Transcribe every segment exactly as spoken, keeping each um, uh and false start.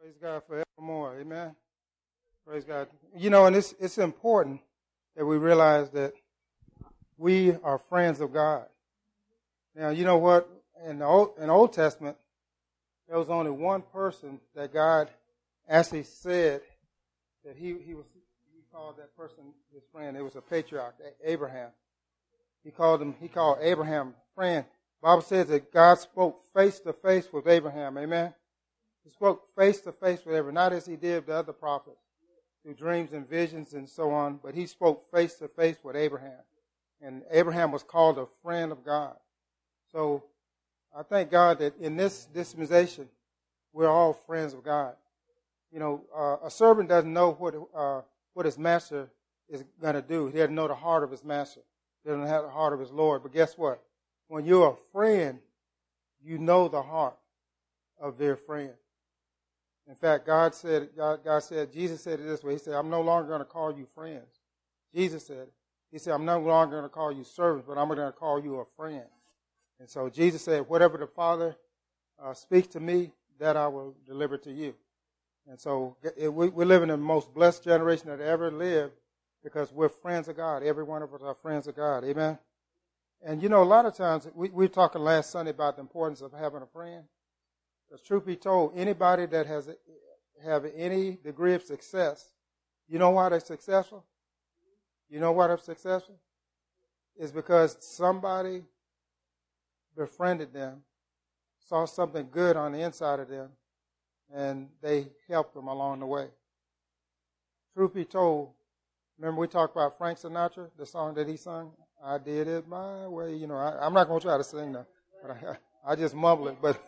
Praise God forevermore. Amen. Praise God. You know, and it's it's important that we realize that we are friends of God. Now, you know what? In the Old, in the Old Testament, there was only one person that God actually said that he, he was he called that person his friend. It was a patriarch, Abraham. He called him. He called Abraham friend. The Bible says that God spoke face to face with Abraham. Amen. He spoke face to face with Abraham, not as he did with the other prophets through dreams and visions and so on, but he spoke face to face with Abraham. And Abraham was called a friend of God. So I thank God that in this dispensation, we're all friends of God. You know, uh, a servant doesn't know what uh, what his master is going to do. He doesn't know the heart of his master. He doesn't have the heart of his Lord. But guess what? When you're a friend, you know the heart of their friend. In fact, God said, God, God said, Jesus said it this way. He said, I'm no longer going to call you friends. Jesus said it. He said, I'm no longer going to call you servants, but I'm going to call you a friend. And so Jesus said, whatever the Father uh, speaks to me, that I will deliver to you. And so it, we, we're living in the most blessed generation that ever lived because we're friends of God. Every one of us are friends of God. Amen. And you know, a lot of times, we, we were talking last Sunday about the importance of having a friend. Because truth be told, anybody that has have any degree of success, you know why they're successful? You know why they're successful? It's because somebody befriended them, saw something good on the inside of them, and they helped them along the way. Truth be told, remember we talked about Frank Sinatra, the song that he sung? I did it my way. You know, I, I'm not going to try to sing that, but I, I just mumble it. But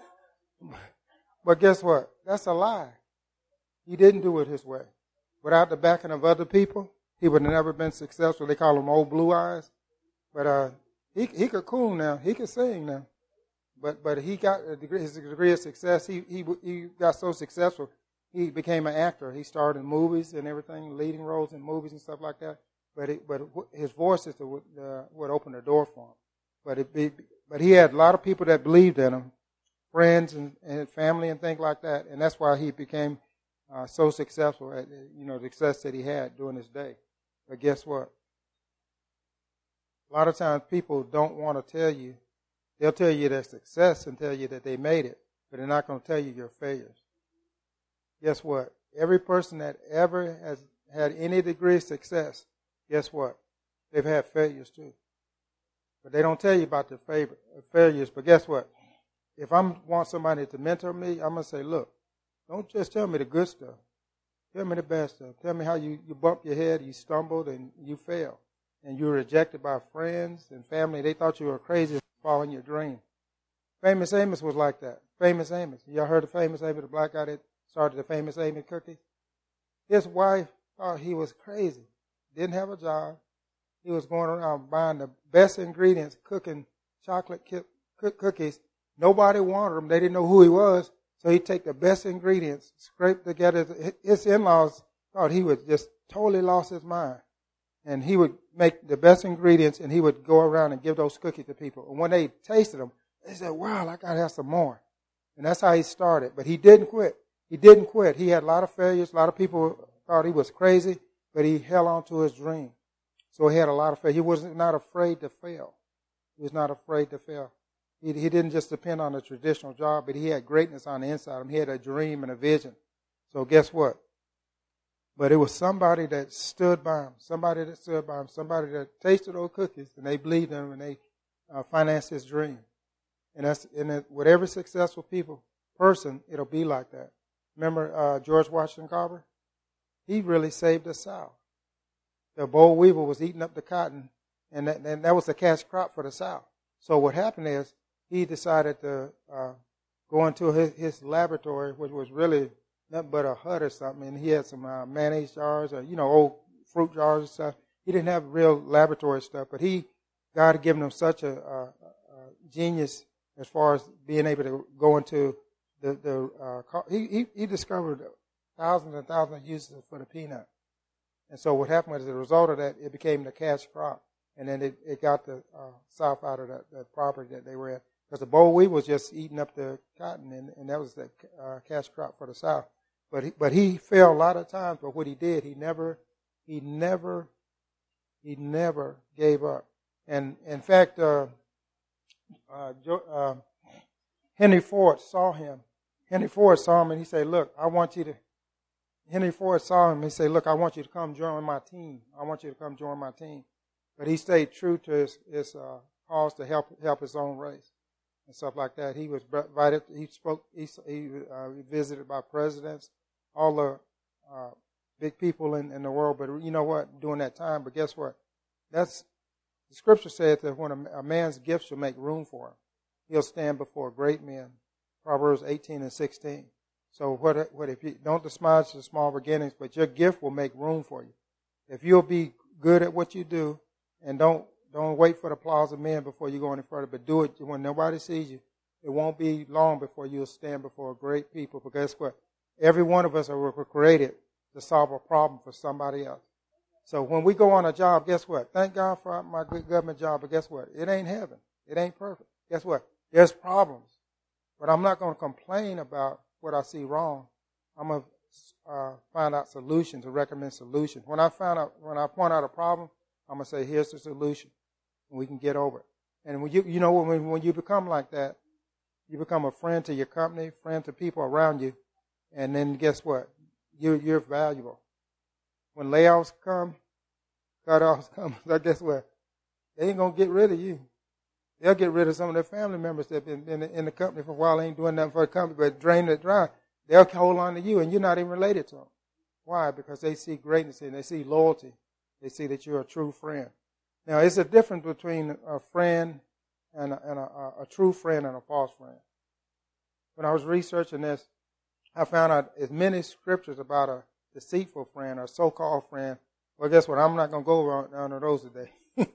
But guess what? That's a lie. He didn't do it his way. Without the backing of other people, he would have never been successful. They call him Old Blue Eyes. But uh, he he could cool now. He could sing now. But but he got a degree, his degree of success. He he he got so successful, he became an actor. He starred in movies and everything, leading roles in movies and stuff like that. But it, but his voice is the, uh, what opened the door for him. But it be, but he had a lot of people that believed in him. Friends and, and family and things like that, and that's why he became uh, so successful at you know the success that he had during his day. But guess what? A lot of times people don't want to tell you. They'll tell you their success and tell you that they made it, but they're not going to tell you your failures. Guess what? Every person that ever has had any degree of success, guess what? They've had failures too. But they don't tell you about their favorite, failures. But guess what? If I want somebody to mentor me, I'm going to say, look, don't just tell me the good stuff. Tell me the bad stuff. Tell me how you, you bumped your head, you stumbled, and you failed. And you were rejected by friends and family. They thought you were crazy for following your dream. Famous Amos was like that. Famous Amos. Y'all heard of Famous Amos, the black guy that started the Famous Amos cookies? His wife thought he was crazy. Didn't have a job. He was going around buying the best ingredients, cooking chocolate cookies. Nobody wanted him. They didn't know who he was. So he'd take the best ingredients, scrape together. His in-laws thought he would just totally lost his mind. And he would make the best ingredients, and he would go around and give those cookies to people. And when they tasted them, they said, wow, I got to have some more. And that's how he started. But he didn't quit. He didn't quit. He had a lot of failures. A lot of people thought he was crazy, but he held on to his dream. So he had a lot of failure. He was not afraid to fail. He was not afraid to fail. He, he didn't just depend on a traditional job, but he had greatness on the inside of him. He had a dream and a vision. So guess what? But it was somebody that stood by him, somebody that stood by him, somebody that tasted those cookies, and they believed in him, and they uh, financed his dream. And that's and it, with every successful people person, it'll be like that. Remember uh, George Washington Carver? He really saved the South. The boll weevil was eating up the cotton, and that, and that was the cash crop for the South. So what happened is, he decided to uh, go into his, his laboratory, which was really nothing but a hut or something. And he had some uh, mayonnaise jars or, you know, old fruit jars and stuff. He didn't have real laboratory stuff, but he, God had given him such a, a, a genius as far as being able to go into the, the uh, he, he, he discovered thousands and thousands of uses for the peanut. And so what happened was, as a result of that, it became the cash crop. And then it, it got the uh, South out of that, that property that they were in. Because the boll weevil was just eating up the cotton, and, and that was the uh, cash crop for the South. But he, but he failed a lot of times. But what he did, he never, he never, he never gave up. And in fact, uh, uh, uh, Henry Ford saw him. Henry Ford saw him and he said, "Look, I want you to." Henry Ford saw him and he said, "Look, I want you to come join my team. I want you to come join my team." But he stayed true to his, his uh, cause to help help his own race and stuff like that. He was invited. He spoke. He, he uh, visited by presidents, all the uh, big people in, in the world. But you know what? During that time, but guess what? That's the scripture said that when a, a man's gift shall make room for him, he'll stand before great men. Proverbs eighteen and sixteen. So what? What if you don't despise the small beginnings, but your gift will make room for you. If you'll be good at what you do, and don't don't wait for the applause of men before you go any further, but do it when nobody sees you. It won't be long before you'll stand before great people. But guess what? Every one of us are created to solve a problem for somebody else. So when we go on a job, guess what? Thank God for my good government job, but guess what? It ain't heaven. It ain't perfect. Guess what? There's problems. But I'm not going to complain about what I see wrong. I'm going to uh, find out solutions and recommend solutions. When I find out, when I point out a problem, I'm going to say, here's the solution, and we can get over it. And when you, you know, when, when you become like that, you become a friend to your company, friend to people around you, and then guess what? You, you're valuable. When layoffs come, cut-offs come, so guess what? They ain't going to get rid of you. They'll get rid of some of their family members that have been in the, in the company for a while, ain't doing nothing for the company, but drain it dry. They'll hold on to you, and you're not even related to them. Why? Because they see greatness and they see loyalty. They see that you're a true friend. Now, it's a difference between a friend and a, and a, a true friend and a false friend. When I was researching this, I found out as many scriptures about a deceitful friend or so-called friend. Well, guess what? I'm not going to go over none of those today.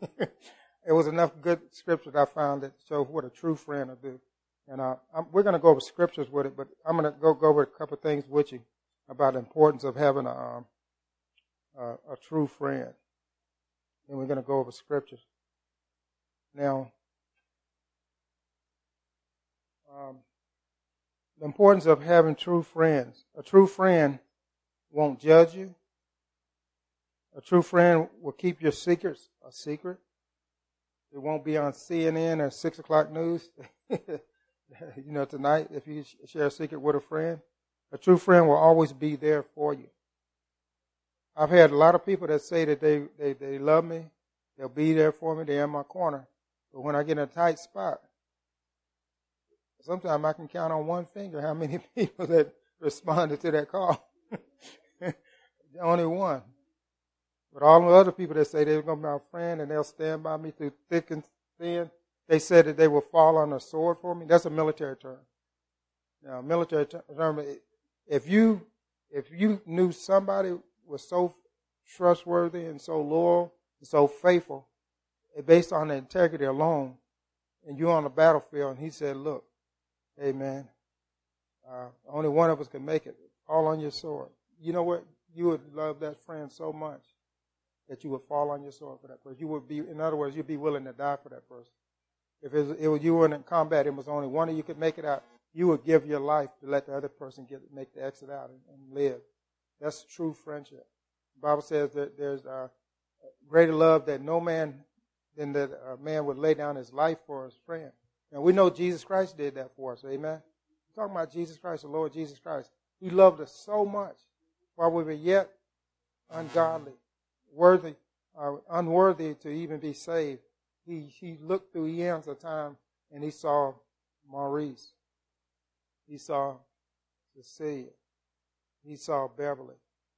It was enough good scriptures I found that show what a true friend will do. And uh, I'm, we're going to go over scriptures with it, but I'm going to go, go over a couple of things with you about the importance of having a, um, a, a true friend. And we're going to go over scriptures. Now, um, the importance of having true friends. A true friend won't judge you. A true friend will keep your secrets a secret. It won't be on C N N or six o'clock news. You know, tonight, if you share a secret with a friend, a true friend will always be there for you. I've had a lot of people that say that they, they, they love me. They'll be there for me. They're in my corner. But when I get in a tight spot, sometimes I can count on one finger how many people that responded to that call. Only one. But all the other people that say they're going to be my friend and they'll stand by me through thick and thin, they said that they will fall on a sword for me. That's a military term. Now, a military term, if you, if you knew somebody was so trustworthy and so loyal and so faithful, based on the integrity alone, and you're on the battlefield, and he said, look, hey, man, uh, only one of us can make it. Fall on your sword. You know what? You would love that friend so much that you would fall on your sword for that person. You would be, in other words, you'd be willing to die for that person. If it was, it was you were in combat, it was only one of you could make it out, you would give your life to let the other person get make the exit out and, and live. That's true friendship. The Bible says that there's a greater love that no man than that a man would lay down his life for his friend. And we know Jesus Christ did that for us. Amen. We're talking about Jesus Christ, the Lord Jesus Christ. He loved us so much while we were yet ungodly, worthy, uh, unworthy to even be saved. He he looked through eons of time and he saw Maurice. He saw Cecilia. He saw Beverly.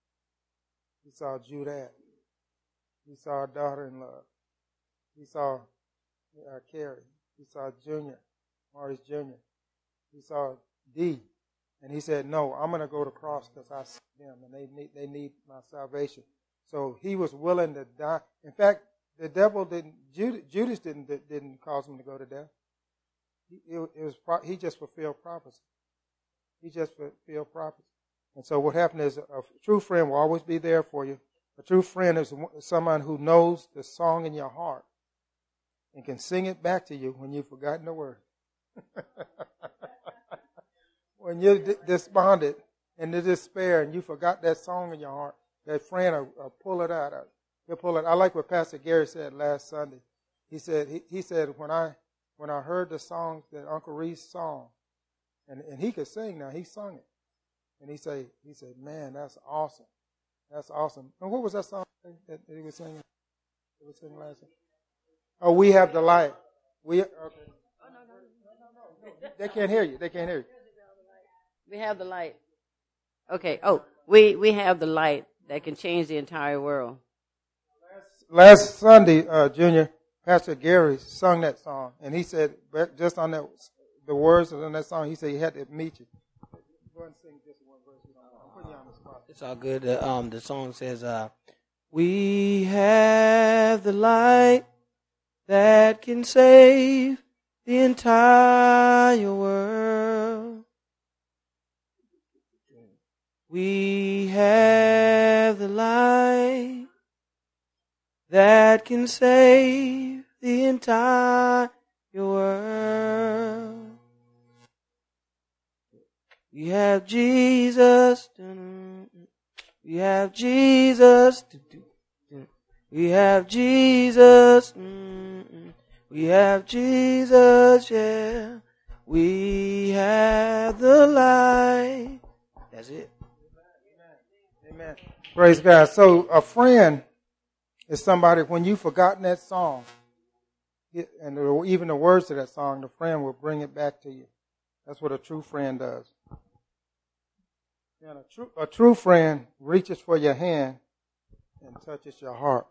He saw Judette. He saw a daughter-in-law. He saw uh, Carrie. He saw Junior, Maurice Junior He saw D. And he said, no, I'm going to go to the cross because I see them and they need, they need my salvation. So he was willing to die. In fact, the devil didn't, Judas, Judas didn't, didn't cause him to go to death. He, it, it was, he just fulfilled prophecy. He just fulfilled prophecy. And so what happened is a, a true friend will always be there for you. A true friend is someone who knows the song in your heart and can sing it back to you when you've forgotten the word. When you're d- despondent in the despair and you forgot that song in your heart, that friend will, will pull it out. He'll pull it. I like what Pastor Gary said last Sunday. He said, he, he said, when I when I heard the songs that Uncle Reese sung, and, and he could sing now, he sung it. And he said, he said, man, that's awesome. That's awesome. And what was that song that he was singing? He was singing last night? Oh, We Have the Light. We okay. Oh, no, no, no, no, no. They can't hear you. They can't hear you. We have the light. Okay. Oh, we, we have the light that can change the entire world. Last, last Sunday, uh, Junior, Pastor Gary sung that song, and he said, just on that, the words of that song, he said he had to meet you. Go ahead and sing just one verse. I'm putting you on the spot. It's all good. Uh, um, the song says, uh, we have the light that can save the entire world. We have the light that can save the entire world. We have Jesus. We have Jesus. We have Jesus. We have Jesus, yeah. We have the light. That's it. Amen. Praise God. So a friend is somebody, when you've forgotten that song, and even the words to that song, the friend will bring it back to you. That's what a true friend does. And a true, a true friend reaches for your hand and touches your heart.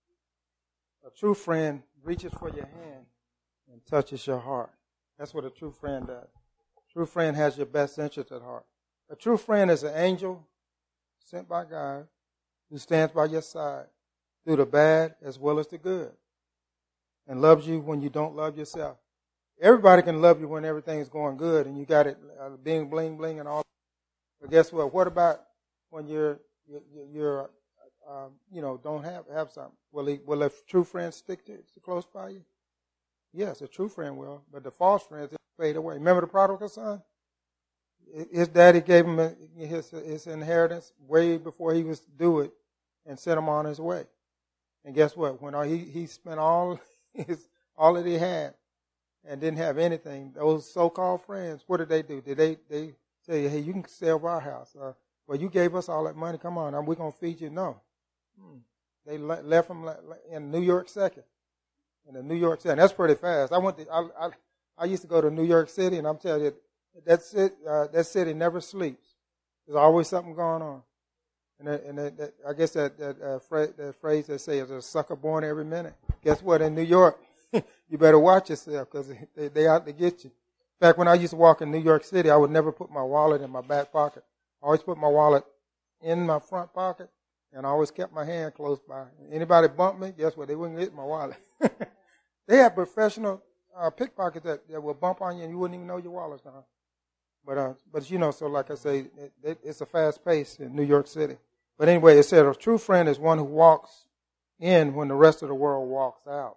A true friend reaches for your hand and touches your heart. That's what a true friend does. A true friend has your best interest at heart. A true friend is an angel sent by God who stands by your side through the bad as well as the good and loves you when you don't love yourself. Everybody can love you when everything is going good and you got it uh, being bling bling and all. But guess what? What about when you're you're, you're um, you know don't have have something? Will he, will a true friend stick to, to close by you? Yes, a true friend will, but the false friends fade away. Remember the prodigal son? His daddy gave him his his inheritance way before he was due it, and sent him on his way. And guess what? When he he spent all his all that he had and didn't have anything, those so-called friends, what did they do? Did they they say, hey, you can sell our house? Uh, well, you gave us all that money. Come on, we're gonna feed you. No, hmm. They le- left him in New York second. In the New York City, and that's pretty fast. I went to I, I I used to go to New York City, and I'm telling you, that's it. Uh, that city never sleeps. There's always something going on. And, that, and that, that, I guess that that, uh, fra- that phrase they say is a sucker born every minute. Guess what? In New York, you better watch yourself because they they out to get you. In fact, when I used to walk in New York City, I would never put my wallet in my back pocket. I always put my wallet in my front pocket, and I always kept my hand close by. Anybody bump me, guess what? They wouldn't get my wallet. They have professional uh, pickpockets that, that will bump on you, and you wouldn't even know your wallet's gone. But uh, but you know, so like I say, it, it, it's a fast pace in New York City. But anyway, it said a true friend is one who walks in when the rest of the world walks out.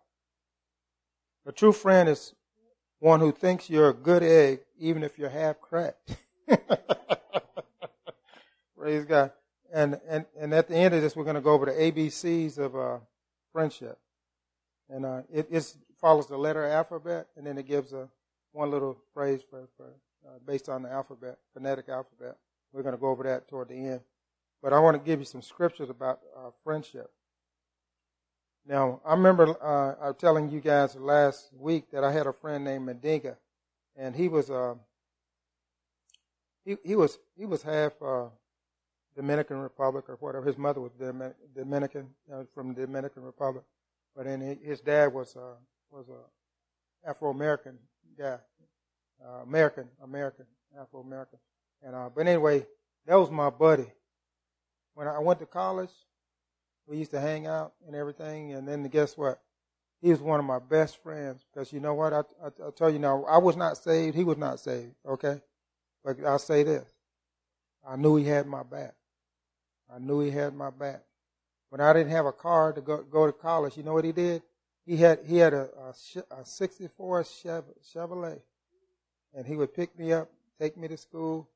A true friend is one who thinks you're a good egg, even if you're half cracked. Praise God. And, and and at the end of this, we're going to go over the A B Cs of uh, friendship. And uh, it it's, follows the letter alphabet, and then it gives a one little phrase for, for uh, based on the alphabet, phonetic alphabet. We're going to go over that toward the end. But I want to give you some scriptures about uh, friendship. Now, I remember uh, I was telling you guys last week that I had a friend named Mendinga, and he was uh, he he was he was half uh, Dominican Republic or whatever. His mother was Dominican uh, from the Dominican Republic, but then his dad was uh, was a Afro American guy, uh, American American Afro American, and uh, but anyway, that was my buddy. When I went to college, we used to hang out and everything, and then guess what? He was one of my best friends because you know what? I, I, I tell you now, I was not saved. He was not saved, okay? But I'll say this. I knew he had my back. I knew he had my back. When I didn't have a car to go, go to college, you know what he did? He had he had a, a, a sixty-four Chevrolet, and he would pick me up, take me to school,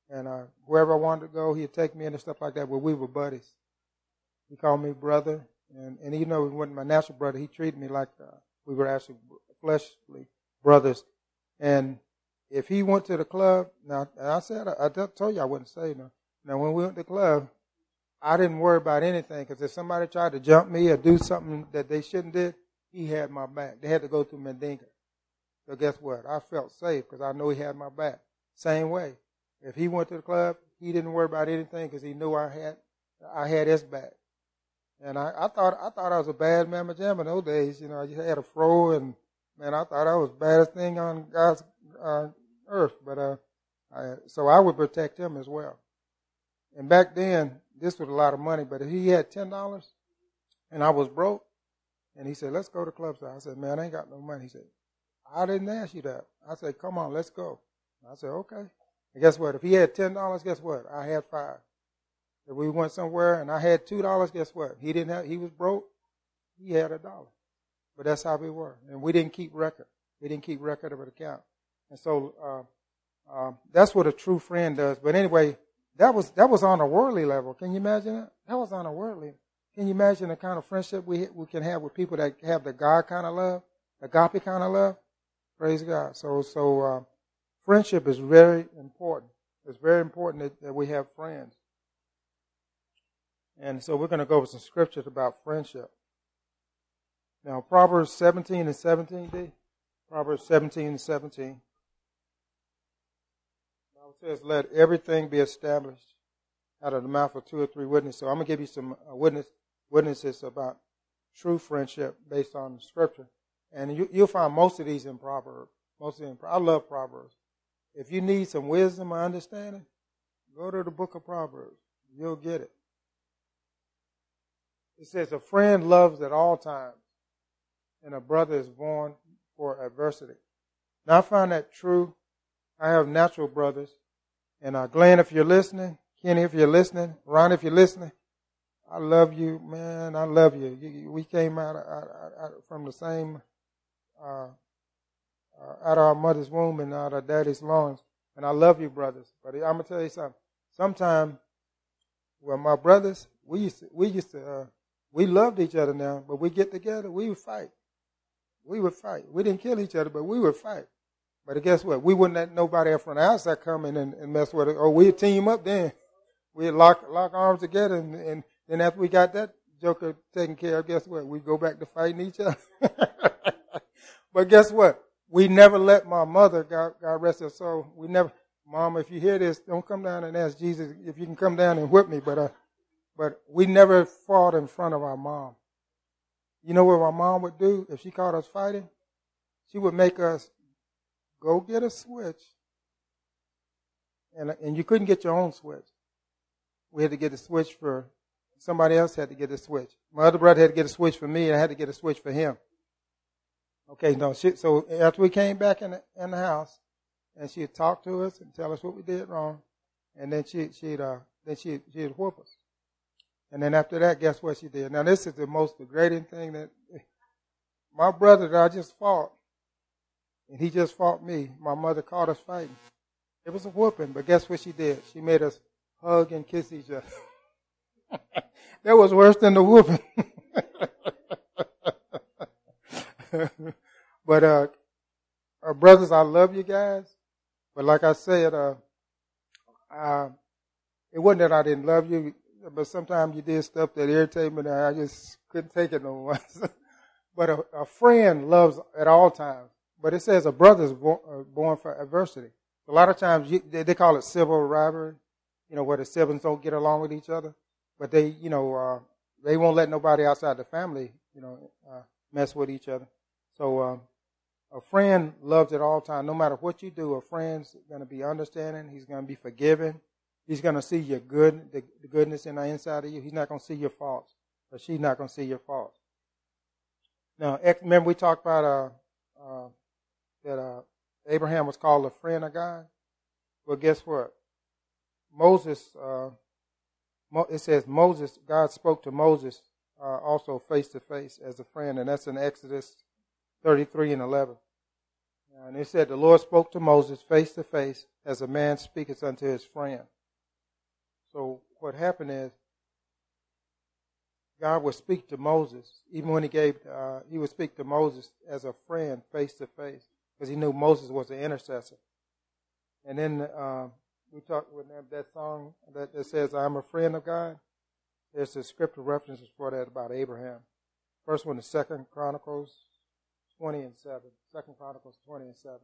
And uh, wherever I wanted to go, he'd take me in and stuff like that. But we were buddies. He called me brother. And, and even though he wasn't my natural brother, he treated me like uh, we were actually fleshly brothers. And if he went to the club, now I said, I, I told you I wouldn't say no. Now when we went to the club, I didn't worry about anything, because if somebody tried to jump me or do something that they shouldn't did, he had my back. They had to go through Mendinga. So guess what? I felt safe because I know he had my back. Same way. If he went to the club, he didn't worry about anything because he knew I had I had his back. And I, I thought I thought I was a bad mamma jamma in those days. You know, I just had a fro, and man, I thought I was the baddest thing on God's uh, earth. But uh, I, so I would protect him as well. And back then, this was a lot of money. But if he had ten dollars, and I was broke, and he said, "Let's go to club side." I said, "Man, I ain't got no money." He said, "I didn't ask you that." I said, "Come on, let's go." I said, "Okay." And guess what? If he had ten dollars, guess what? I had five. If we went somewhere and I had two dollars, guess what? He didn't have. He was broke. He had a dollar. But that's how we were, and we didn't keep record. We didn't keep record of an account. And so uh, uh, that's what a true friend does. But anyway, that was that was on a worldly level. Can you imagine that? That was on a worldly. Can you imagine the kind of friendship we we can have with people that have the God kind of love, the agape kind of love? Praise God. So so uh, friendship is very important. It's very important that, that we have friends. And so we're going to go over some scriptures about friendship. Now, Proverbs seventeen and seventeen, D. Proverbs seventeen and seventeen. The Bible says, "Let everything be established out of the mouth of two or three witnesses." So I'm going to give you some uh, witness, witnesses about true friendship based on the scripture. And you, you'll find most of these in Proverbs. Most of them. I love Proverbs. If you need some wisdom or understanding, go to the book of Proverbs. You'll get it. It says, "A friend loves at all times, and a brother is born for adversity." Now, I find that true. I have natural brothers. And uh, Glenn, if you're listening, Kenny, if you're listening, Ron, if you're listening, I love you, man. I love you. you, you we came out, out, out from the same, uh, uh, out of our mother's womb and out of daddy's loins. And I love you, brothers. But I'm going to tell you something. Sometimes, well, my brothers, we used to, we used to, uh, we loved each other now, but we get together, we would fight. We would fight. We didn't kill each other, but we would fight. But guess what? We wouldn't let nobody else from the outside come in and, and mess with it. Or we'd team up then. We'd lock lock arms together, and, and then after we got that joker taken care of, guess what? We'd go back to fighting each other. But guess what? We never let my mother, God, God rest her soul, we never, Mom, if you hear this, don't come down and ask Jesus if you can come down and whip me, but uh, But we never fought in front of our mom. You know what my mom would do if she caught us fighting? She would make us go get a switch. And, and you couldn't get your own switch. We had to get a switch for, somebody else had to get a switch. My other brother had to get a switch for me, and I had to get a switch for him. Okay, no, she, so after we came back in the, in the house, and she'd talk to us and tell us what we did wrong, and then she, she'd, uh, then she, she'd whoop us. And then after that, guess what she did? Now, this is the most degrading thing that my brother that I just fought, and he just fought me. My mother caught us fighting. It was a whooping, but guess what she did? She made us hug and kiss each other. That was worse than the whooping. But, uh, uh, brothers, I love you guys. But like I said, uh, uh, it wasn't that I didn't love you. But sometimes you did stuff that irritated me, and I just couldn't take it no more. But a, a friend loves at all times. But it says a brother is born, uh, born for adversity. A lot of times you, they, they call it civil rivalry, you know, where the siblings don't get along with each other. But they, you know, uh, they won't let nobody outside the family, you know, uh, mess with each other. So um, a friend loves at all times. No matter what you do, a friend's going to be understanding. He's going to be forgiving. He's going to see your good, the, the goodness in the inside of you. He's not going to see your faults, but she's not going to see your faults. Now, remember we talked about uh, uh, that uh, Abraham was called a friend of God? Well, guess what? Moses, uh, it says Moses, God spoke to Moses uh, also face to face as a friend, and that's in Exodus thirty-three and eleven. And it said, the Lord spoke to Moses face to face as a man speaketh unto his friend. So what happened is, God would speak to Moses, even when he gave, uh, he would speak to Moses as a friend face to face, because he knew Moses was an intercessor. And then uh, we talked with that, that song that, that says, I'm a friend of God. There's the scripture references for that about Abraham. First one is Second Chronicles twenty and seven. Second Chronicles twenty and seven.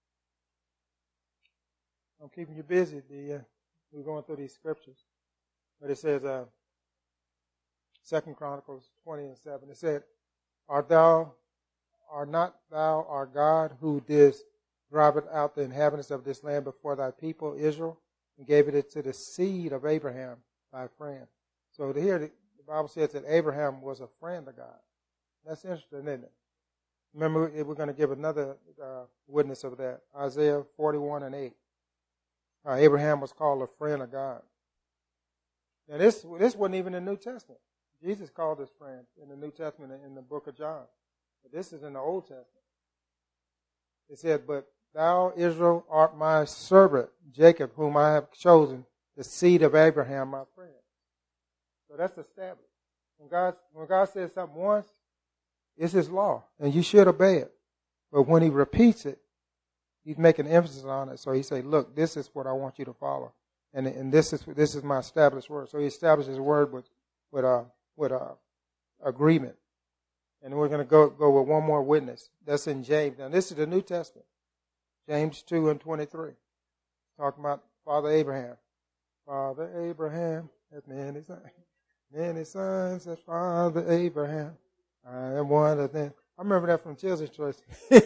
I'm keeping you busy. The, uh, we're going through these scriptures. But it says, uh, Second Chronicles twenty and seven. It said, Art thou, art not thou our God who didst drive out the inhabitants of this land before thy people Israel, and gave it to the seed of Abraham, thy friend. So here the Bible says that Abraham was a friend of God. That's interesting, isn't it? Remember, we're going to give another uh, witness of that. Isaiah forty-one and eight. Uh, Abraham was called a friend of God. Now this this wasn't even in the New Testament. Jesus called his friend in the New Testament in the book of John. But this is in the Old Testament. It said, But thou, Israel, art my servant, Jacob, whom I have chosen, the seed of Abraham, my friend. So that's established. When God, when God says something once, it's his law, and you should obey it. But when he repeats it, he's making emphasis on it. So he say, look, this is what I want you to follow. And, and this is this is my established word. So he established his word with with uh with uh agreement. And we're going to go go with one more witness. That's in James. Now this is the New Testament. James two and twenty-three. Talking about Father Abraham. Father Abraham has many sons. Many sons as Father Abraham. I am one of them. I remember that from Children's Church.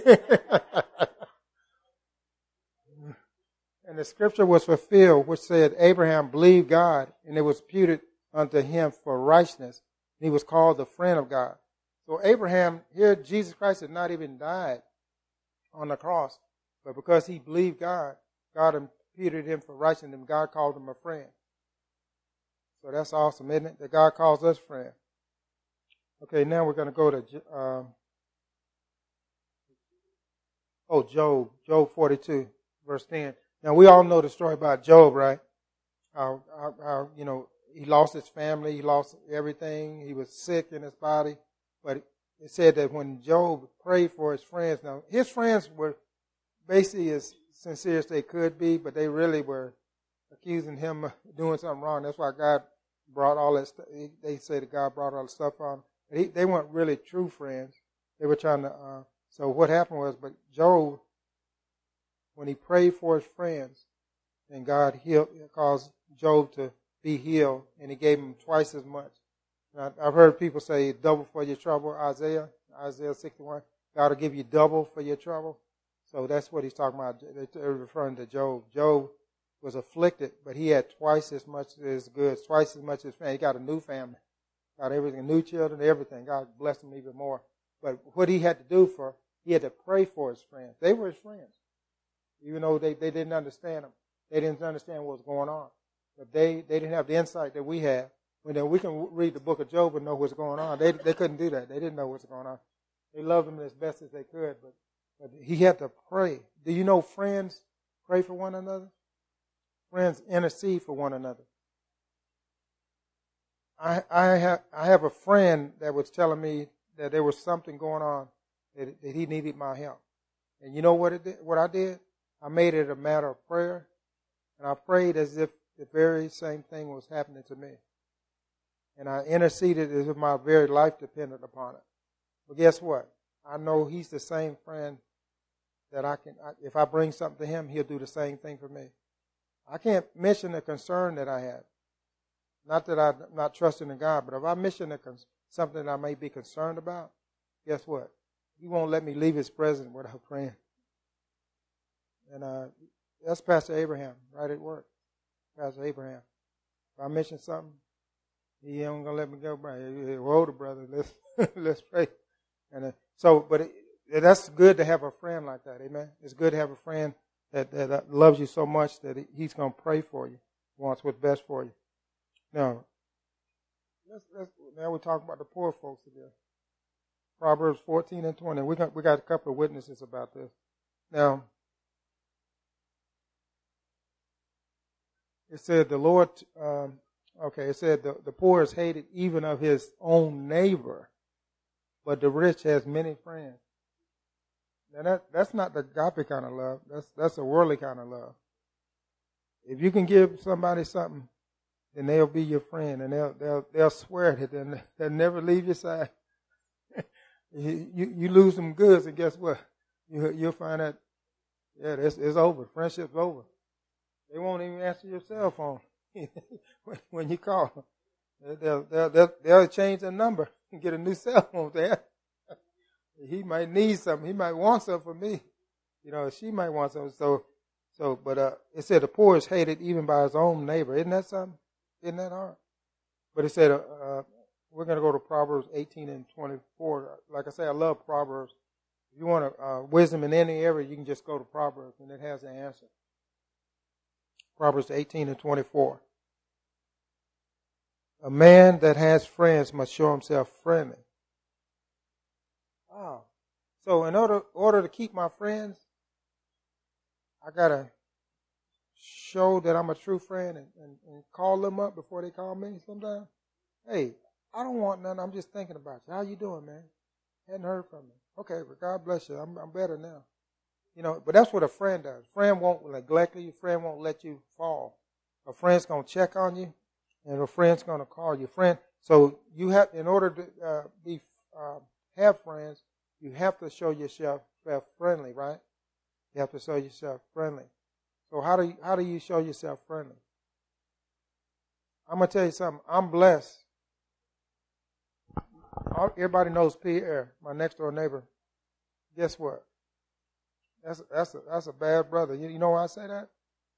And the scripture was fulfilled, which said, Abraham believed God, and it was imputed unto him for righteousness. And he was called the friend of God. So Abraham, here Jesus Christ had not even died on the cross, but because he believed God, God imputed him for righteousness, and God called him a friend. So that's awesome, isn't it? That God calls us friend. Okay, now we're going to go to, um, oh, Job, Job forty-two, verse ten. Now, we all know the story about Job, right? How, how, how, you know, he lost his family, he lost everything, he was sick in his body. But it said that when Job prayed for his friends, now, his friends were basically as sincere as they could be, but they really were accusing him of doing something wrong. That's why God brought all that stuff. They say that God brought all the stuff on. But he, they weren't really true friends. They were trying to, uh, so what happened was, but Job, when he prayed for his friends, and God healed, caused Job to be healed, and he gave him twice as much. Now, I've heard people say double for your trouble, Isaiah, Isaiah sixty-one. God will give you double for your trouble. So that's what he's talking about. They're referring to Job. Job was afflicted, but he had twice as much as goods, twice as much as family. He got a new family, got everything, new children, everything. God blessed him even more. But what he had to do for, he had to pray for his friends. They were his friends. Even though they, they didn't understand him. They didn't understand what was going on. But they, they didn't have the insight that we have. When we can read the book of Job and know what's going on. They they couldn't do that. They didn't know what's going on. They loved him as best as they could, but, but he had to pray. Do you know friends pray for one another? Friends intercede for one another. I I have I have a friend that was telling me that there was something going on that, that he needed my help. And you know what it did, what I did? I made it a matter of prayer, and I prayed as if the very same thing was happening to me. And I interceded as if my very life depended upon it. But guess what? I know he's the same friend that I can, if I bring something to him, he'll do the same thing for me. I can't mention the concern that I have. Not that I'm not trusting in God, but if I mention a, something that I may be concerned about, guess what? He won't let me leave his presence without praying. And uh, that's Pastor Abraham, right at work. Pastor Abraham. If I mention something, he ain't gonna let me go, brother. Older brother, let's let's pray. And uh, so, but it, that's good to have a friend like that, amen. It's good to have a friend that that loves you so much that he's gonna pray for you, wants what's best for you. Now, let's, let's now we're talking about the poor folks again. Proverbs fourteen and twenty. We got we got a couple of witnesses about this. Now, it said the Lord, um, okay, it said the, the poor is hated even of his own neighbor, but the rich has many friends. Now that, that's not the agape kind of love. That's, that's a worldly kind of love. If you can give somebody something, then they'll be your friend, and they'll they'll they'll swear that they'll, they'll never leave your side. you, you you lose some goods, and guess what? You you'll find that yeah, it's, it's over. Friendship's over. They won't even answer your cell phone when, when you call. They'll they'll they'll, they'll change their number and get a new cell phone there. He might need something. He might want something from me. You know, she might want something. So so, but uh, it said the poor is hated even by his own neighbor. Isn't that something? Isn't that hard? But it said, uh, uh, we're going to go to Proverbs eighteen and twenty-four. Like I say, I love Proverbs. If you want uh, wisdom in any area, you can just go to Proverbs, and it has the answer. Proverbs eighteen and twenty-four. A man that has friends must show himself friendly. Wow. So in order, order to keep my friends, I got to show that I'm a true friend and, and, and call them up before they call me sometimes. Hey, I don't want nothing. I'm just thinking about you. How you doing, man? Hadn't heard from you. Okay, but God bless you. I'm, I'm better now. You know, but that's what a friend does. A friend won't neglect you. A friend won't let you fall. A friend's going to check on you, and a friend's going to call you. Friend. So you have, in order to uh, be uh, have friends, you have to show yourself friendly, right? You have to show yourself friendly. So how do you, how do you show yourself friendly? I'm going to tell you something. I'm blessed. Everybody knows Pierre, my next door neighbor. Guess what? That's a, that's a, that's a bad brother. You, you know why I say that?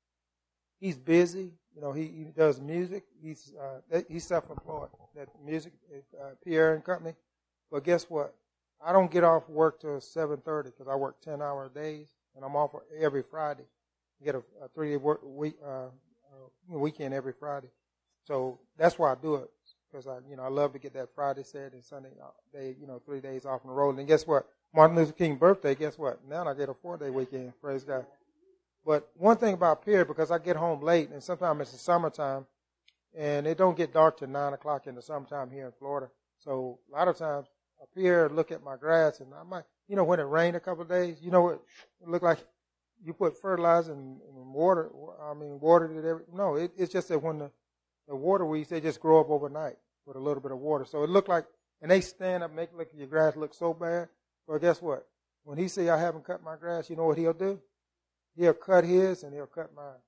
He's busy. You know, he, he does music. He's uh, he's self-employed. That music, uh, Pierre and Company. But guess what? I don't get off work till seven thirty because I work ten-hour days, and I'm off every Friday. I get a, a three-day work week uh, uh, weekend every Friday. So that's why I do it, because I, you know, I love to get that Friday, Saturday, Sunday day, you know, three days off on the road. And guess what? Martin Luther King's birthday, guess what? Now I get a four-day weekend, praise God. But one thing about Pierre, because I get home late, and sometimes it's the summertime, and it don't get dark till nine o'clock in the summertime here in Florida. So a lot of times, Pierre look at my grass, and I might, you know, when it rained a couple of days, you know what? It looked like you put fertilizer and, and water, I mean, watered it every, no, it, it's just that when the, the water weeds, they just grow up overnight with a little bit of water. So it looked like, and they stand up, make look, your grass look so bad. Well, guess what? When he say I haven't cut my grass, you know what he'll do? He'll cut his and he'll cut mine.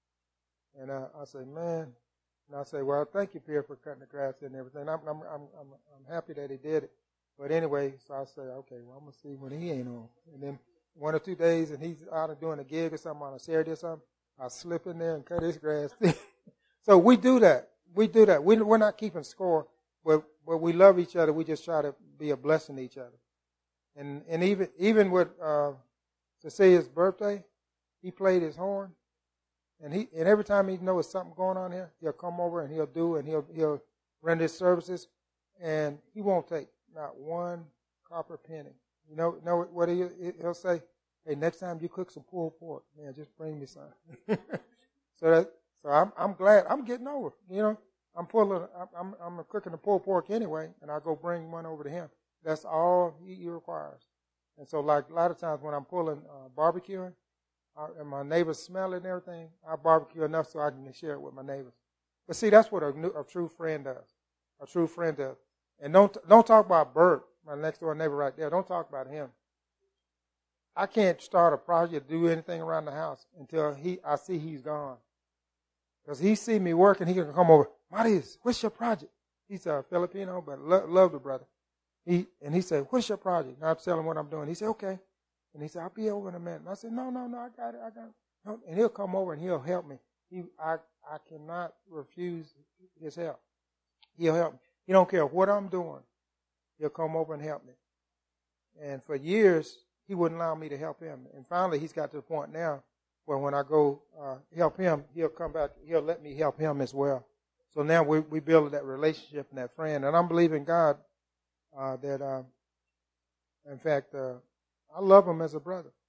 And uh, I say, man, and I say, well, thank you, Pierre, for cutting the grass and everything. I'm, I'm, I'm, I'm, I'm happy that he did it. But anyway, so I say, okay, well, I'm going to see when he ain't on. And then one or two days, and he's out doing a gig or something on a Saturday or something, I slip in there and cut his grass. So we do that. We do that. We, we're not keeping score, but, but we love each other. We just try to be a blessing to each other. And and even even with uh, Cecilia's birthday, he played his horn, and he and every time he knows something going on here, he'll come over and he'll do and he'll he'll render his services, and he won't take not one copper penny. You know know what he he'll say? Hey, next time you cook some pulled pork, man, just bring me some. so that so I'm I'm glad I'm getting over. You know, I'm pulling I'm I'm cooking the pulled pork anyway, and I go bring one over to him. That's all he, he requires. And so, like a lot of times when I'm pulling uh, barbecuing, I, and my neighbors smell it and everything, I barbecue enough so I can share it with my neighbors. But see, that's what a, new, a true friend does. A true friend does. And don't don't talk about Bert, my next door neighbor right there. Don't talk about him. I can't start a project, do anything around the house until he I see he's gone. Because he see me working, he can come over. Marius, what's your project? He's a Filipino, but lo- love the brother. He and he said, what's your project? And I tell him what I'm doing. He said, okay. And he said, I'll be over in a minute. And I said, no, no, no, I got it, I got it. No. And he'll come over and he'll help me. He, I, I cannot refuse his help. He'll help me. He don't care what I'm doing. He'll come over and help me. And for years, he wouldn't allow me to help him. And finally, he's got to the point now where when I go uh, help him, he'll come back. He'll let me help him as well. So now we we build that relationship and that friend. And I'm believing God uh, that, uh, in fact, uh, I love him as a brother.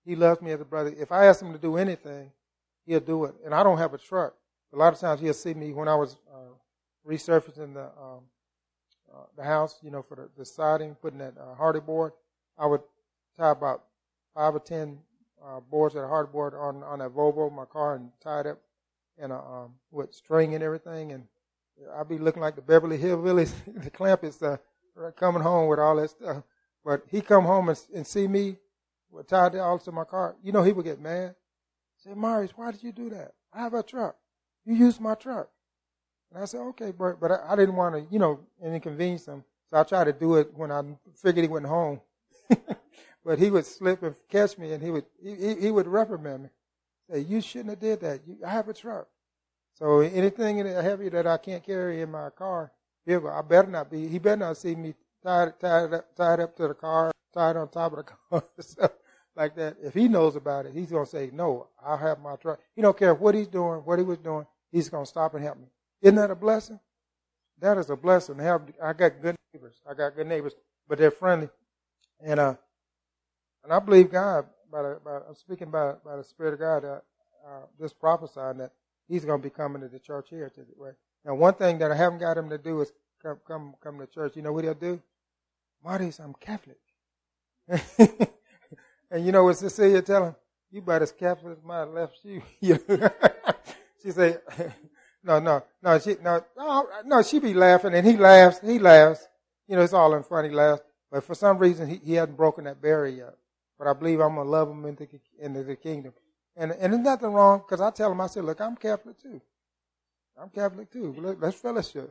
he loves me as a brother. If I ask him to do anything, he'll do it. And I don't have a truck. A lot of times he'll see me when I was uh, resurfacing the um, uh, the house, you know, for the, the siding, putting that uh, hardy board. I would tie about five or ten uh, boards at a hardy board on on that Volvo, my car, and tie it up in a um, with string and everything. And I'd be looking like the Beverly Hillbillies, the Clampets, uh, coming home with all that stuff. But he come home and, and see me with tied all to my car. You know, he would get mad. Say, Marius, why did you do that? I have a truck. You used my truck. And I said, okay, Bert, but I, I didn't want to, you know, inconvenience him. So I tried to do it when I figured he went home. But he would slip and catch me, and he would he, he would reprimand me. Say, you shouldn't have did that. You, I have a truck. So anything heavy that I can't carry in my car, I better not be. He better not see me tied tied up, tied up to the car, tied on top of the car, stuff like that. If he knows about it, he's gonna say, no, I'll have my truck. He don't care what he's doing, what he was doing. He's gonna stop and help me. Isn't that a blessing? That is a blessing. Have I got good neighbors. I got good neighbors, but they're friendly, and uh, and I believe God. By the, by, I'm speaking by by the Spirit of God. Uh, uh, just prophesying that he's going to be coming to the church here. To the, right? Now, one thing that I haven't got him to do is come come come to church. You know what he'll do? Marty's, I'm Catholic. And you know what Cecilia tell him? You about as Catholic as my left shoe. She say, no, no, no, she no, no, no. She be laughing, and he laughs. He laughs. You know, it's all in fun. He laughs, but for some reason, he, he hadn't broken that barrier yet. But I believe I'm gonna love him into into the kingdom. And and there's nothing wrong, because I tell him, I said, look, I'm Catholic too. I'm Catholic too. Look, let's fellowship.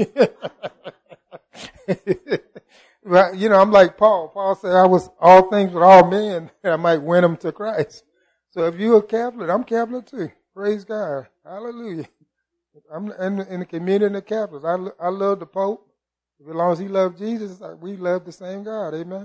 Well, you know, I'm like Paul. Paul said, I was all things with all men, and I might win them to Christ. So if you're a Catholic, I'm Catholic too. Praise God. Hallelujah. I'm in, in the community of Catholics. I, I love the Pope. As long as he loves Jesus, we love the same God. Amen.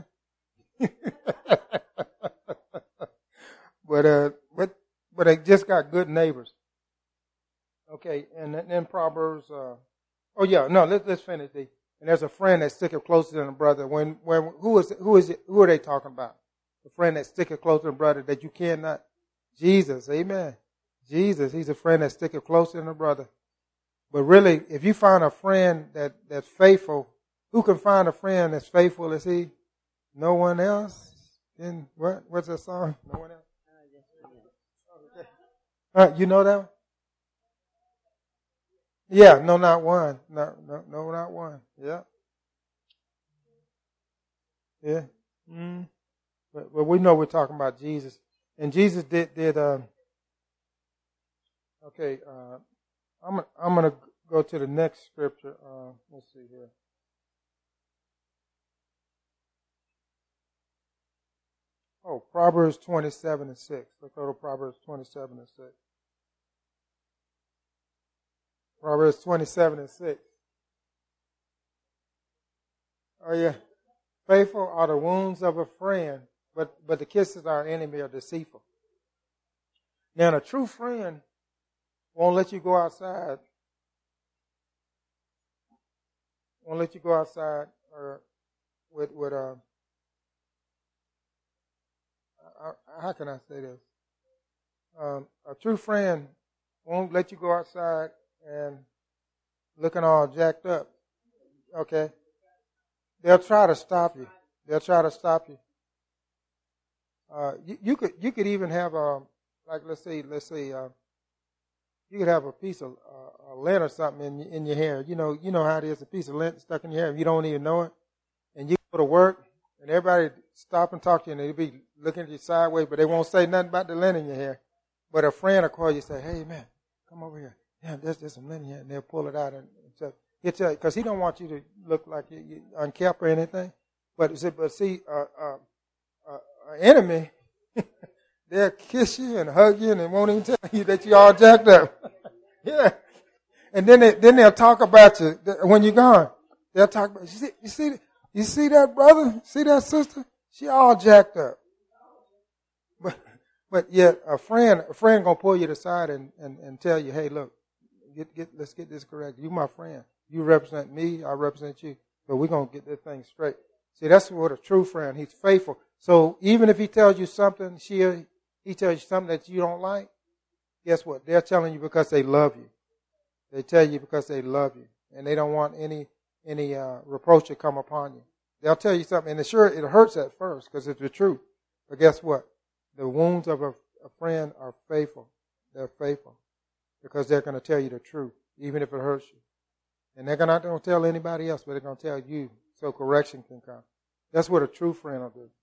But uh, but but I just got good neighbors. Okay, and then Proverbs. Uh, oh yeah, no, let's let's finish. The, and there's a friend that sticketh closer than a brother. When when who is who is it, who are they talking about? The friend that sticketh closer than a brother that you cannot. Jesus, amen. Jesus, he's a friend that sticketh closer than a brother. But really, if you find a friend that that's faithful, who can find a friend that's faithful as he? No one else. Then what? What's that song? No one else. Uh, you know that one? Yeah, no, not one. No, no, no, not one. Yeah. Yeah. Mm. But, but we know we're talking about Jesus. And Jesus did, did, um, okay, uh, I'm, I'm going to go to the next scripture. Uh, let's see here. Oh, Proverbs twenty-seven and six. Let's go to Proverbs twenty-seven and six. Proverbs twenty-seven and six. Oh yeah. Faithful are the wounds of a friend, but, but the kisses of our enemy are deceitful. Now a true friend won't let you go outside. Won't let you go outside or with with uh how can I say this? Um, a true friend won't let you go outside and looking all jacked up. Okay? They'll try to stop you. They'll try to stop you. Uh, you, you could you could even have a like let's say let's say uh, you could have a piece of uh, a lint or something in in your hair. You know you know how it is, a piece of lint stuck in your hair. You don't even know it, and you go to work and everybody stop and talk to you, and they'll be looking at you sideways, but they won't say nothing about the lint in your hair. But a friend will call you and say, "Hey man, come over here. Yeah, there's there's some lint here," and they'll pull it out and so he'll tell you because he don't want you to look like you, you unkept or anything. But but see, uh, uh, uh, an enemy, they'll kiss you and hug you and they won't even tell you that you're all jacked up. Yeah, and then they then they'll talk about you when you're gone. They'll talk about you see you see you see that brother, see that sister, she all jacked up. But but yet a friend a friend gonna pull you to the side and, and, and tell you, hey, look, get get let's get this correct. You my friend. You represent me, I represent you. But we're gonna get this thing straight. See, that's what a true friend. He's faithful. So even if he tells you something, she, he tells you something that you don't like, guess what? They're telling you because they love you. They tell you because they love you. And they don't want any any uh, reproach to come upon you. They'll tell you something, and it sure, it hurts at first because it's the truth. But guess what? The wounds of a, a friend are faithful. They're faithful because they're going to tell you the truth, even if it hurts you. And they're not going to tell anybody else, but they're going to tell you so correction can come. That's what a true friend will do.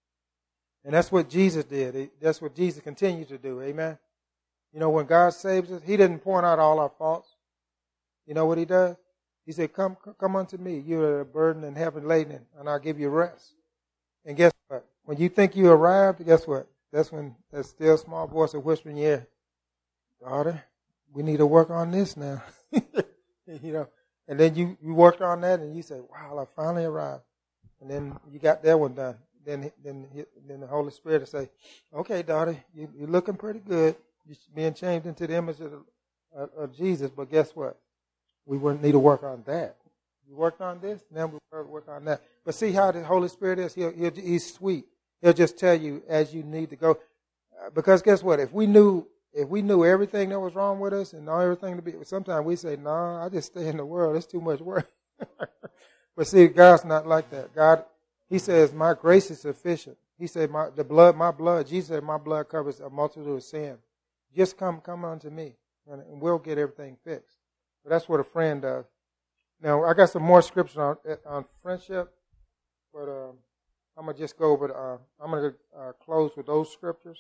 And that's what Jesus did. That's what Jesus continues to do. Amen. You know, when God saves us, he didn't point out all our faults. You know what he does? He said, come come unto me. You are a burden and heavy laden, and I'll give you rest. And guess what? When you think you arrived, guess what? That's when that still small voice will whisper in your ear, daughter, we need to work on this now. You know, and then you, you worked on that, and you say, wow, I finally arrived. And then you got that one done. Then then then the Holy Spirit will say, okay, daughter, you, you're looking pretty good. You're being changed into the image of, of, of Jesus, but guess what? We wouldn't need to work on that. You worked on this, now we work on that. But see how the Holy Spirit is? He'll, he'll, he's sweet. He'll just tell you as you need to go. Uh, because guess what? If we knew if we knew everything that was wrong with us and all everything to be, sometimes we say, no, nah, I just stay in the world. It's too much work. But see, God's not like that. God, he says, my grace is sufficient. He said, my the blood, my blood, Jesus said, my blood covers a multitude of sin. Just come, come unto me, and, and we'll get everything fixed. But that's what a friend does. Now, I got some more scripture on, on friendship, but um, I'm going to just go over, the, uh, I'm going to uh, close with those scriptures.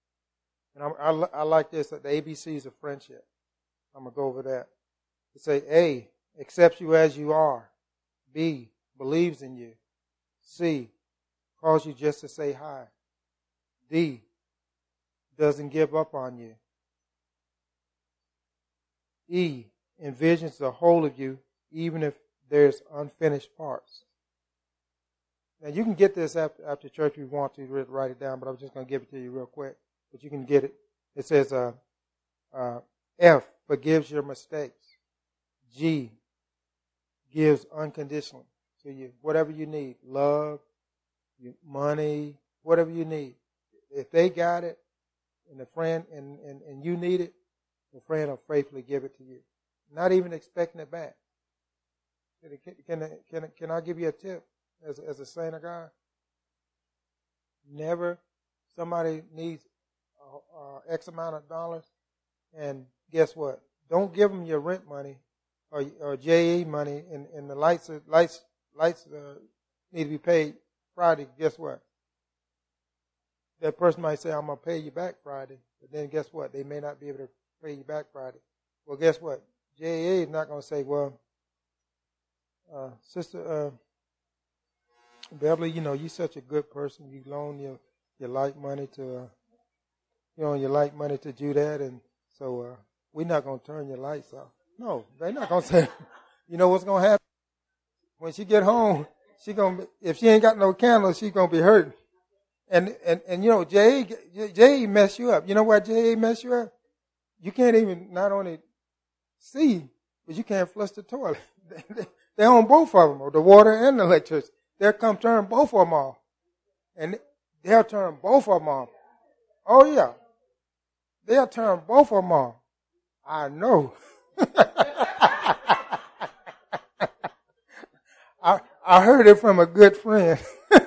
And I, I, I like this, the A B Cs of friendship. I'm going to go over that. It say, A, accepts you as you are. B, believes in you. C, calls you just to say hi. D, doesn't give up on you. E, envisions the whole of you, even if there's unfinished parts. Now, you can get this after, after church if you want to write it down, but I'm just going to give it to you real quick. But you can get it. It says, uh, uh, F, forgives your mistakes. G, gives unconditionally to you. Whatever you need, love, money, whatever you need. If they got it, and the friend, and, and, and you need it, the friend will faithfully give it to you. Not even expecting it back. Can, can, can, can I give you a tip as, as a saint of God? Never, somebody needs uh, uh, X amount of dollars, and guess what? Don't give them your rent money or, or J E money, and, and the lights are, lights lights uh, need to be paid Friday. Guess what? That person might say, I'm going to pay you back Friday, but then guess what? They may not be able to pay you back Friday. Well, guess what? J A is not going to say, well, uh, Sister uh, Beverly, you know, you're such a good person. You loan your, your light money to, uh, you know, your light money to do that, and so uh, we're not going to turn your lights off. No, they're not going to say, you know what's going to happen? When she get home, she gonna be, if she ain't got no candles, she's going to be hurting. And, and, and you know, J A, J A mess you up. You know why J A mess you up? You can't even not only see, but you can't flush the toilet. They own both of them, or the water and the electricity. They'll come turn both of them off. And they'll turn both of them off. Oh, yeah. They'll turn both of them off. I know. I, I heard it from a good friend.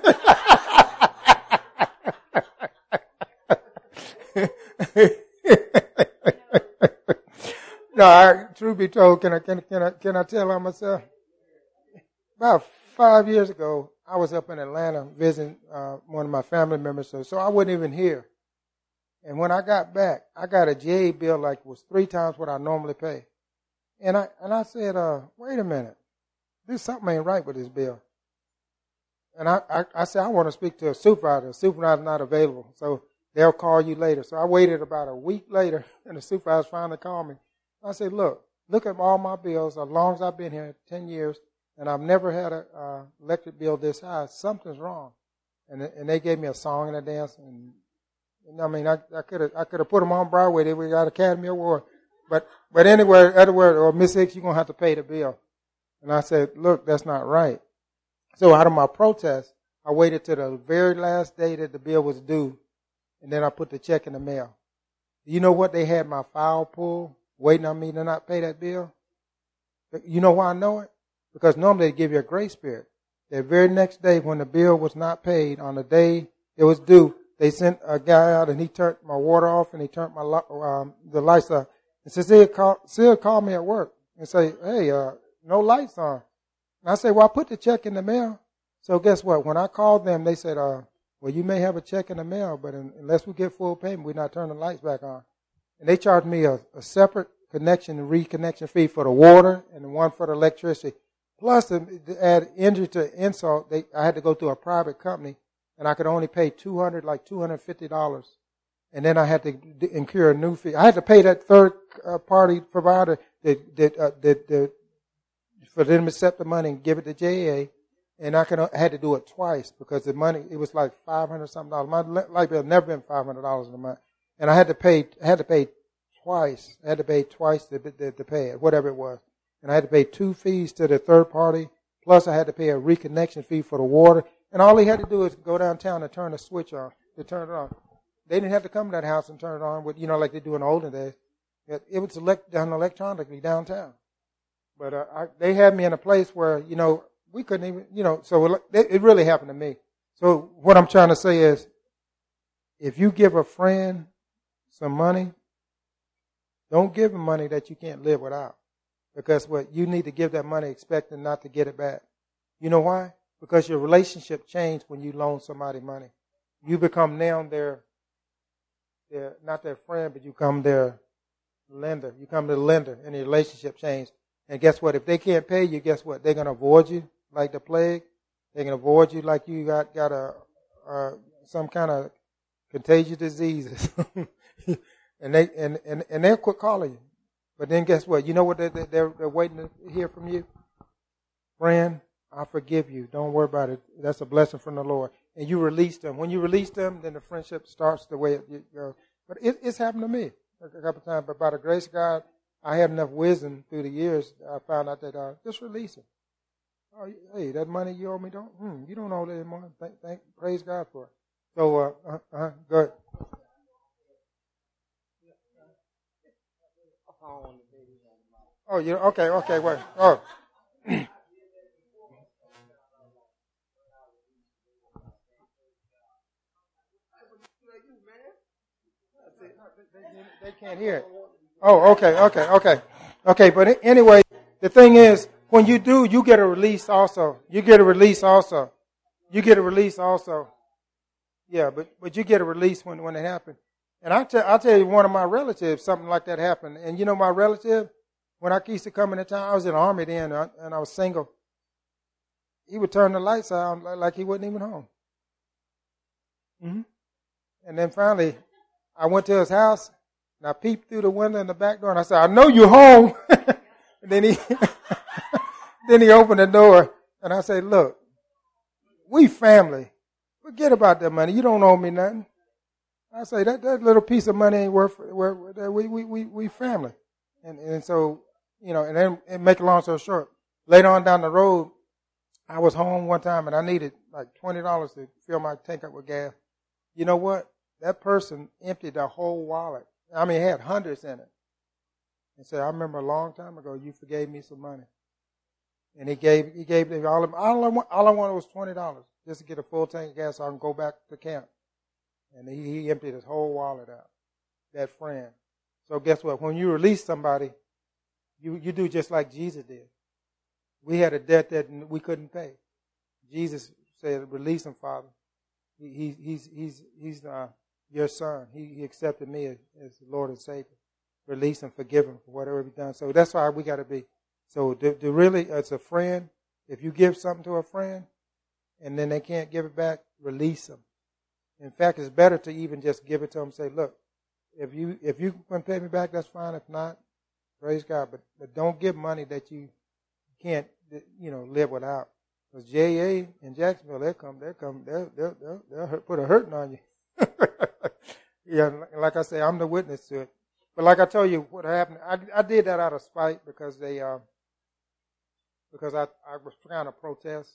No, I, truth be told, can I, can, can I, can I tell on myself? About five years ago, I was up in Atlanta visiting uh, one of my family members, so, so I wasn't even here. And when I got back, I got a J A bill like it was three times what I normally pay. And I and I said, uh, wait a minute, this something ain't right with this bill. And I, I, I said, I want to speak to a supervisor. The supervisor's not available, so they'll call you later. So I waited about a week later, and the supervisor finally called me. I said, look, look at all my bills, as long as I've been here, ten years, and I've never had an uh, electric bill this high. Something's wrong. And and they gave me a song and a dance, and, and I mean, I could have I could have put them on Broadway. They would have got Academy Award. But but anyway, other word, or Miss Hicks, you're gonna have to pay the bill. And I said, look, that's not right. So out of my protest, I waited till the very last day that the bill was due, and then I put the check in the mail. You know what? They had my file pulled, waiting on me to not pay that bill. You know why I know it? Because normally they give you a grace period. The very next day when the bill was not paid, on the day it was due, they sent a guy out and he turned my water off and he turned my um, the lights off. And Cecile called, Cecile called me at work and say, hey, uh, no lights on. And I said, well, I put the check in the mail. So guess what? When I called them, they said, uh, well, you may have a check in the mail, but in, unless we get full payment, we're not turning the lights back on. And they charged me a, a separate connection and reconnection fee for the water and one for the electricity. Plus, to, to add injury to insult, they, I had to go through a private company, and I could only pay two hundred, like two hundred fifty dollars. And then I had to d- incur a new fee. I had to pay that third uh, party provider that, that, uh, that, that for them to accept the money and give it to J A. And I, could, I had to do it twice because the money, it was like five hundred something dollars. My light bill never been five hundred dollars in a month. And I had to pay, I had to pay twice. I had to pay twice to, to, to pay it, whatever it was. And I had to pay two fees to the third party. Plus I had to pay a reconnection fee for the water. And all he had to do is go downtown and turn the switch on, to turn it on. They didn't have to come to that house and turn it on with, you know, like they do in the olden days. It, it was elect, done electronically downtown. But uh, I, they had me in a place where, you know, we couldn't even, you know, so it, it really happened to me. So what I'm trying to say is, if you give a friend some money, don't give them money that you can't live without. Because what you need to give that money expecting not to get it back. You know why? Because your relationship changed when you loan somebody money. You become now their, their not their friend, but you become their lender. You become the lender, and the relationship changed. And guess what? If they can't pay you, guess what? They're going to avoid you like the plague. They're going to avoid you like you got, got a, uh, some kind of contagious diseases. and they, and, and, and they'll quit calling you. But then guess what? You know what they're, they're, they're waiting to hear from you? Friend, I forgive you. Don't worry about it. That's a blessing from the Lord. And you release them. When you release them, then the friendship starts the way it goes. But it, it's happened to me a couple of times. But by the grace of God, I had enough wisdom through the years. I found out that uh, just release it. Oh, hey, that money you owe me, don't hmm, you don't owe that anymore. Thank, thank, praise God for it. So, uh, uh, uh go ahead. Oh, you okay? Okay, wait. Oh. They can't hear it. Oh, okay, okay, okay. Okay, but anyway, the thing is, when you do, you get a release also. You get a release also. You get a release also. Yeah, but, but you get a release when, when it happens. And I'll tell, I'll tell you, one of my relatives, something like that happened. And you know my relative, when I used to come into town, I was in the army then, and I was single. He would turn the lights on like he wasn't even home. Mm-hmm. And then finally, I went to his house, and I peeped through the window in the back door, and I said, I know you're home. And then he, then he opened the door, and I said, look, we family. Forget about that money. You don't owe me nothing. I say, that, that little piece of money ain't worth, worth we, we, we, we family. And, and so, you know, and then, and make a long story short, later on down the road, I was home one time and I needed like twenty dollars to fill my tank up with gas. You know what? That person emptied the whole wallet. I mean, it had hundreds in it. And said, I remember a long time ago, you forgave me some money. And he gave, he gave me all of, all I, want, all I wanted was twenty dollars just to get a full tank of gas so I can go back to camp. And he, he emptied his whole wallet out. That friend. So guess what? When you release somebody, you, you do just like Jesus did. We had a debt that we couldn't pay. Jesus said, release him, Father. He, he, he's, he's, he's, uh, your son. He, he accepted me as, as Lord and Savior. Release him, forgive him for whatever he's done. So that's why we got to be. So to, to really, as a friend, if you give something to a friend and then they can't give it back, release them. In fact, it's better to even just give it to them and say, look, if you, if you can pay me back, that's fine. If not, praise God. But, but don't give money that you can't, you know, live without. Because J A in Jacksonville, they'll come, they'll come, they'll, they'll, they'll, they'll hurt, put a hurting on you. Yeah, like I say, I'm the witness to it. But like I told you, what happened, I, I did that out of spite because they, uh, because I, I was trying to protest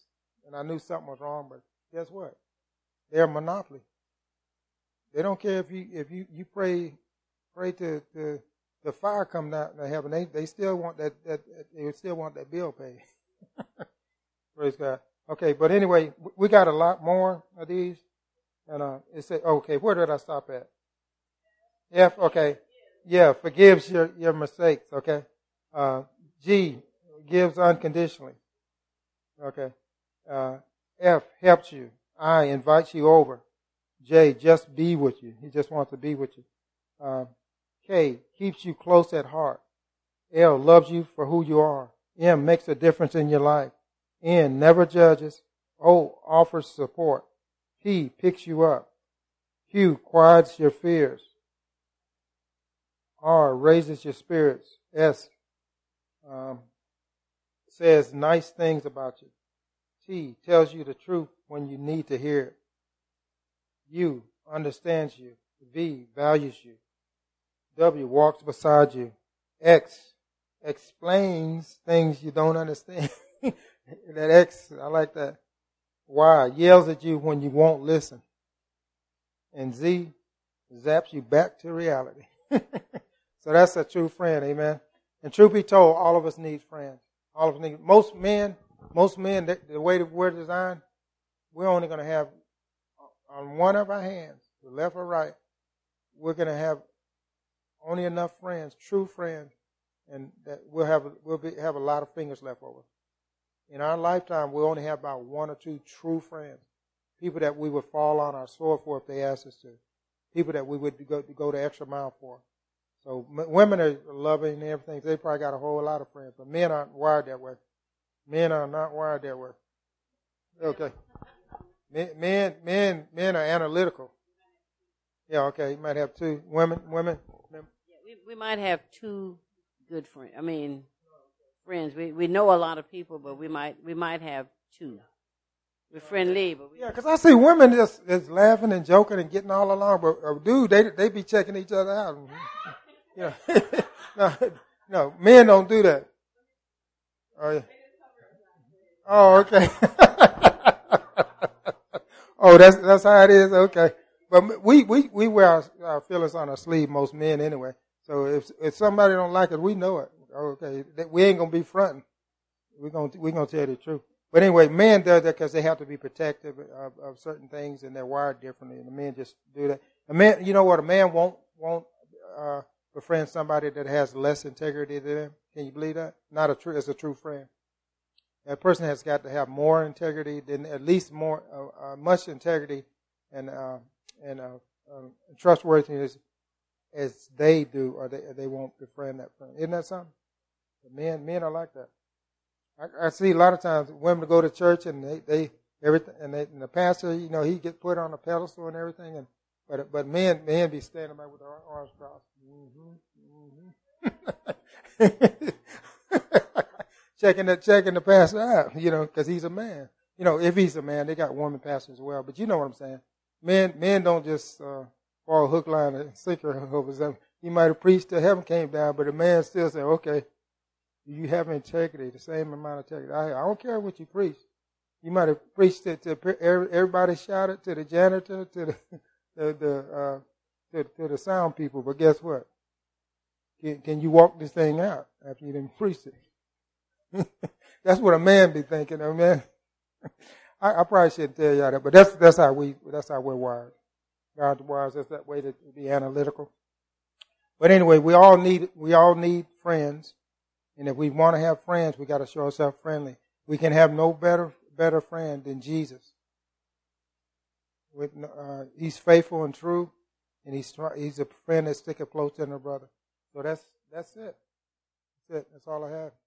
and I knew something was wrong, but guess what? They're a monopoly. They don't care if you if you, you pray pray to, to the fire come down to heaven. They they still want that, that they still want that bill paid. Praise God. Okay, but anyway, we got a lot more of these. And uh, it said, okay, where did I stop at? F, okay. Yeah, forgives your, your mistakes, okay. Uh, G, gives unconditionally. Okay. Uh, F, helps you. I, invites you over. J, just be with you. He just wants to be with you. Uh, K, keeps you close at heart. L, loves you for who you are. M, makes a difference in your life. N, never judges. O, offers support. P, picks you up. Q, quiets your fears. R, raises your spirits. S, um, says nice things about you. T, tells you the truth when you need to hear it. U, understands you. V, values you. W, walks beside you. X, explains things you don't understand. That X, I like that. Y, yells at you when you won't listen. And Z, zaps you back to reality. So that's a true friend, amen. And truth be told, all of us need friends. All of us need. Most men, most men, the, the way that we're designed, we're only going to have on one of our hands, the left or right, we're going to have only enough friends, true friends, and that we'll have we'll be, have a lot of fingers left over. In our lifetime, we'll only have about one or two true friends, people that we would fall on our sword for if they asked us to, people that we would go, go the extra mile for. So m- women are loving and everything. They probably got a whole lot of friends, but men aren't wired that way. Men are not wired that way. Okay. Men, men, men, men are analytical. Yeah, okay. You might have two women, women. Yeah, we, we might have two good friends. I mean, friends. We we know a lot of people, but we might we might have two. We're friendly, but we, yeah, because I see women just, just laughing and joking and getting all along, but uh, dude, they they be checking each other out. Yeah, no, no, men don't do that. Oh yeah. Oh, okay. Oh, that's that's how it is. Okay, but we we we wear our, our feelings on our sleeve, most men anyway. So if if somebody don't like it, we know it. Okay, we ain't gonna be fronting. We're gonna we're gonna tell the truth. But anyway, men do that because they have to be protective of, of certain things, and they're wired differently. And the men just do that. A man, you know what? A man won't won't uh, befriend somebody that has less integrity than them. Can you believe that? Not a true. It's a true friend. That person has got to have more integrity than at least more uh, uh, much integrity and uh, and uh, uh, trustworthiness as they do, or they they won't befriend that friend. Isn't that something? But men men are like that. I, I see a lot of times women go to church and they, they everything and, they, and the pastor, you know, he get put on a pedestal and everything, and but but men men be standing by with their arms crossed, mm-hmm, mm-hmm. checking the checking the pastor out, you know, because he's a man. You know, if he's a man, they got woman pastors as well. But you know what I'm saying? Men men don't just uh, fall hook, line, and sinker over something. He might have preached till heaven came down, but a man still say, okay. You have integrity, the same amount of integrity. I, I don't care what you preach. You might have preached it to everybody, shouted to the janitor, to the the, the uh, to, to the sound people. But guess what? Can, can you walk this thing out after you didn't preach it? That's what a man be thinking, oh man. I, I probably shouldn't tell y'all that, but that's that's how we that's how we're wired. God wires us that way to be analytical. But anyway, we all need we all need friends. And if we want to have friends, we got to show ourselves friendly. We can have no better better friend than Jesus. With, uh, he's faithful and true, and he's he's a friend that sticketh closer than a brother. So that's that's it. That's it. That's all I have.